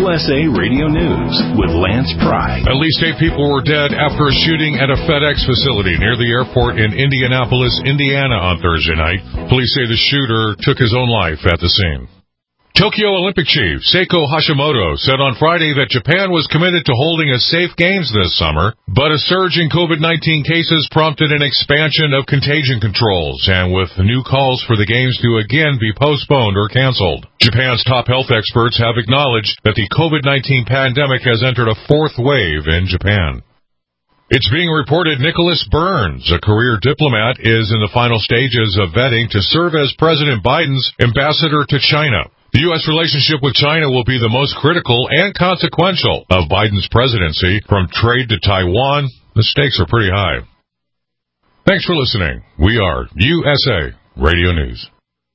USA Radio News with Lance Pry. At least 8 people were dead after a shooting at a FedEx facility near the airport in Indianapolis, Indiana on Thursday night. Police say the shooter took his own life at the scene. Tokyo Olympic chief Seiko Hashimoto said on Friday that Japan was committed to holding a safe games this summer, but a surge in COVID-19 cases prompted an expansion of contagion controls, and with new calls for the games to again be postponed or canceled. Japan's top health experts have acknowledged that the COVID-19 pandemic has entered a 4th wave in Japan. It's being reported Nicholas Burns, a career diplomat, is in the final stages of vetting to serve as President Biden's ambassador to China. The U.S. relationship with China will be the most critical and consequential of Biden's presidency. From trade to Taiwan, the stakes are pretty high. Thanks for listening. We are USA Radio News.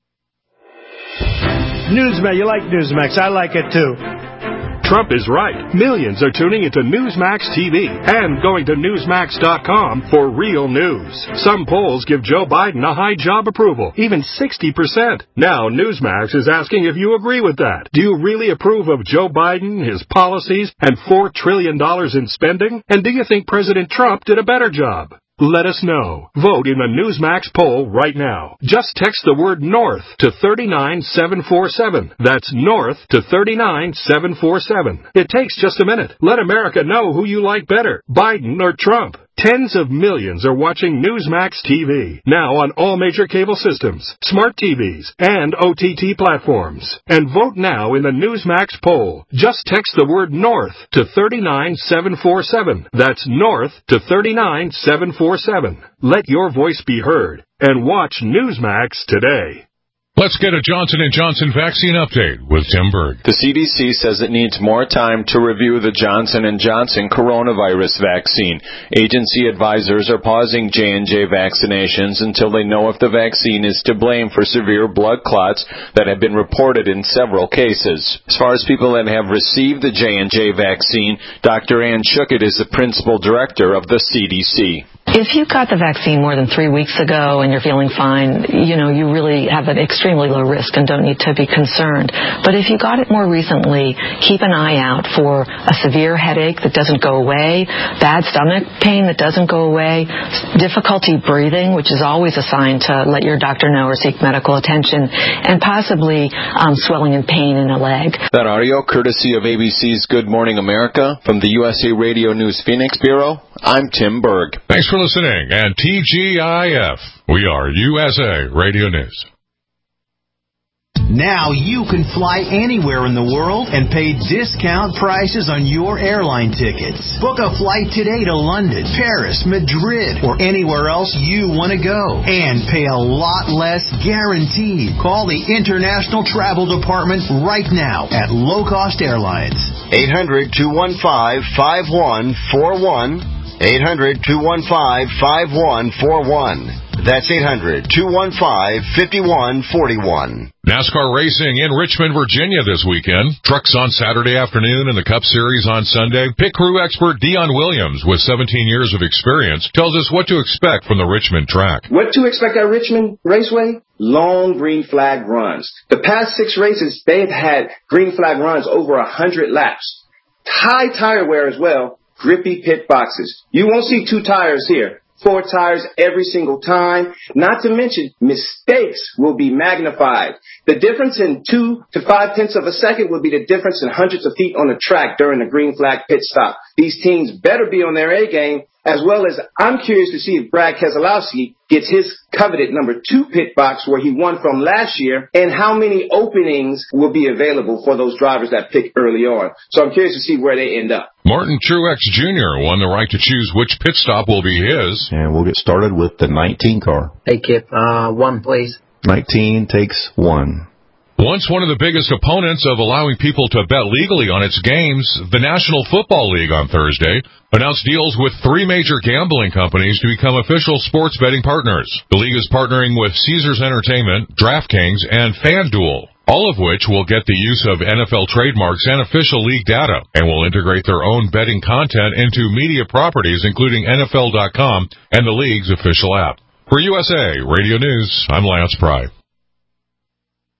Newsmax, you like Newsmax. I like it too. Trump is right. Millions are tuning into Newsmax TV and going to Newsmax.com for real news. Some polls give Joe Biden a high job approval, even 60%. Now Newsmax is asking if you agree with that. Do you really approve of Joe Biden, his policies, and $4 trillion in spending? And do you think President Trump did a better job? Let us know. Vote in the Newsmax poll right now. Just text the word NORTH to 39747. That's NORTH to 39747. It takes just a minute. Let America know who you like better, Biden or Trump. Tens of millions are watching Newsmax TV, now on all major cable systems, smart TVs, and OTT platforms. And vote now in the Newsmax poll. Just text the word NORTH to 39747. That's NORTH to 39747. Let your voice be heard, and watch Newsmax today. Let's get a Johnson & Johnson vaccine update with Tim Berg. The CDC says it needs more time to review the Johnson & Johnson coronavirus vaccine. Agency advisors are pausing J&J vaccinations until they know if the vaccine is to blame for severe blood clots that have been reported in several cases. As far as people that have received the J&J vaccine, Dr. Ann Schuchat is the principal director of the CDC. If you got the vaccine more than 3 weeks ago and you're feeling fine, you really have an extremely low risk and don't need to be concerned. But if you got it more recently, keep an eye out for a severe headache that doesn't go away, bad stomach pain that doesn't go away, difficulty breathing, which is always a sign to let your doctor know or seek medical attention, and possibly swelling and pain in a leg. That audio courtesy of ABC's Good Morning America from the USA Radio News Phoenix Bureau. I'm Tim Berg. Thanks for listening, and TGIF. We are USA Radio News. Now you can fly anywhere in the world and pay discount prices on your airline tickets. Book a flight today to London, Paris, Madrid, or anywhere else you want to go. And pay a lot less guaranteed. Call the International Travel Department right now at Low Cost Airlines. 800-215-5141. 800-215-5141. That's 800-215-5141. NASCAR racing in Richmond, Virginia this weekend. Trucks on Saturday afternoon and the Cup Series on Sunday. Pit crew expert Dion Williams, with 17 years of experience, tells us what to expect from the Richmond track. What to expect at Richmond Raceway? Long green flag runs. The past 6 races, they've had green flag runs over 100 laps. High tire wear as well. Grippy pit boxes. You won't see 2 tires here. 4 tires every single time. Not to mention, mistakes will be magnified. The difference in 2 to 5 tenths of a second will be the difference in hundreds of feet on the track during the green flag pit stop. These teams better be on their A game, as well as I'm curious to see if Brad Keselowski gets his coveted number 2 pit box where he won from last year, and how many openings will be available for those drivers that pick early on. So I'm curious to see where they end up. Martin Truex Jr. won the right to choose which pit stop will be his. And we'll get started with the 19 car. Hey, Kip, 1, please. 19 takes 1. Once one of the biggest opponents of allowing people to bet legally on its games, the National Football League on Thursday announced deals with 3 major gambling companies to become official sports betting partners. The league is partnering with Caesars Entertainment, DraftKings, and FanDuel, all of which will get the use of NFL trademarks and official league data, and will integrate their own betting content into media properties, including NFL.com and the league's official app. For USA Radio News, I'm Lance Pry.